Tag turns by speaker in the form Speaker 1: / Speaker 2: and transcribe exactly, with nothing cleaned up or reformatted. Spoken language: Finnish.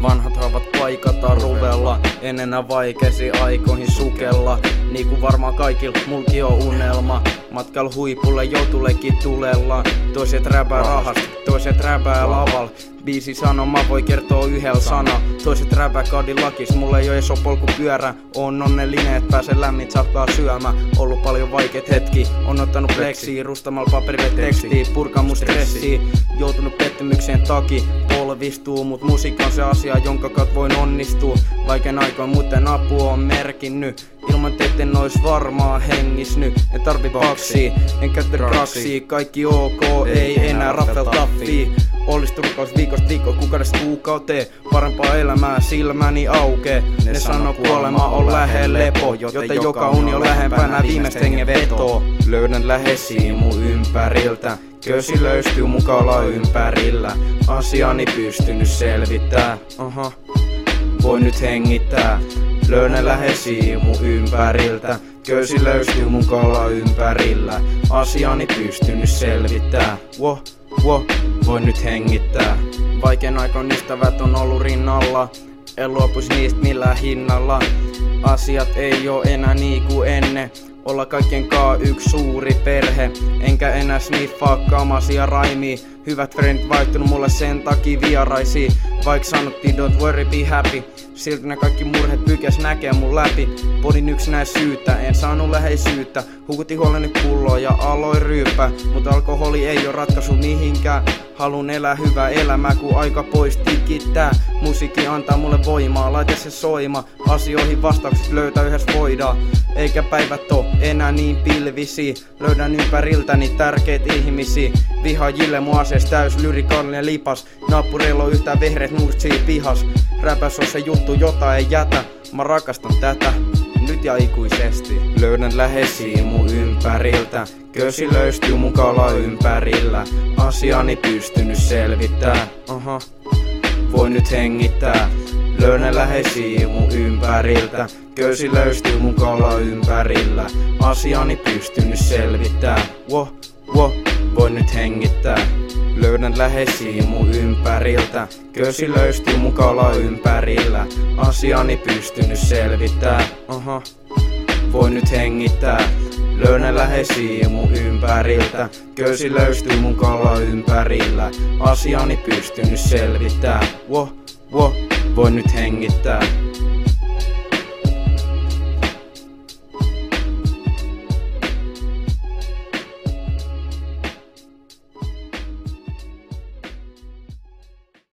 Speaker 1: Vanhat haavat paikata ruvella, en enää vaikeisiin aikoihin sukella. Niinku varmaan kaikilla mulki on unelma. Matkal huipulle joutulekin tulella. Toiset räpää rahasta, toiset räpää laval. Biisi sanoma voi kertoa yhdellä sana. Toiset räpää Cadillacis, mulla ei oo ees oo polkupyörä. On onnellinen, et pääsen lämmin safkaa syömään. Ollut paljon vaikeet hetki, on ottanut pleksiä. Rustamalla paperille tekstiä, purkaa mun stressiä. Joutunut pettymykseen taki, polvistuu. Mut musiikka on se asia, jonka kat voin onnistua. Vaikein aikoin muuten apu on merkinnyt. Ilman teitä en ois varmaa hengisnyt. En tarvi baksia, en käytä draksia. Kaikki ok, ei enää Raffel Taffia. Olis turkaus viikosta viikko, kuukaudesta kuukauteen. Parempaa elämää silmäni aukee. Ne sano kuolema on lähellä lepo, joten joka uni on lähempänä viimeistä hengen vetoo. Löydän läheisiä mun ympäriltä. Köysi löystyy mun kala ympärillä. Asiani pystynyt selvittää. Aha. Voin nyt hengittää. Löydän läheisiä mun ympäriltä. Köysi löystyy mun kala ympärillä. Asiani pystynyt selvittää. Wo, wo, voin nyt hengittää. Vaikein aikoin ystävät on ollut rinnalla. En luopuis niistä millään hinnalla. Asiat ei oo enää niinku ennen. Olla kaikkien kaa yksi suuri perhe. Enkä enää sniffaa kamasia raimii. Hyvät frendit vaihtunut mulle sen takia vieraisia. Vaik sanottiin don't worry be happy. Silti ne kaikki murheet pykäs näkee mun läpi. Podin yksinäisyyttä, en saanut läheisyyttä. Hukutin huoleni pulloa ja aloin ryyppää. Mut alkoholi ei oo ratkaisu mihinkään. Halun elää hyvää elämää kun aika pois tikittää. Musiikki antaa mulle voimaa, laita se soima. Asioihin vastaukset löytää yhdessä voidaan. Eikä päivät oo enää niin pilvisi. Löydän ympäriltäni tärkeet ihmisiä. Vihaajille mun asees täys lyrikaalinen lipas. Naapureilla on yhtään vehreet murtsii pihas. Räpäs on se juttu jota ei jätä. Mä rakastan tätä nyt ja ikuisesti. Löydän läheisiä mun ympäriltä. Köysi löystyy mun kala ympärillä. Asiani pystynyt selvittää. Aha. Voin nyt hengittää. Löydän läheisiä mun ympäriltä. Köysi löystyy mun kala ympärillä. Asiani pystynyt selvittää. Wo, wo, voin nyt hengittää. Löydän läheisiä mun ympäriltä. Köysi löystyy mun kala ympärillä. Asiani pystynyt selvittää. Aha. Voin nyt hengittää. Löydän läheisiä mun ympäriltä. Köysi löystyy mun kala ympärillä. Asiani pystynyt selvittää. Wo, wo, voin nyt hengittää.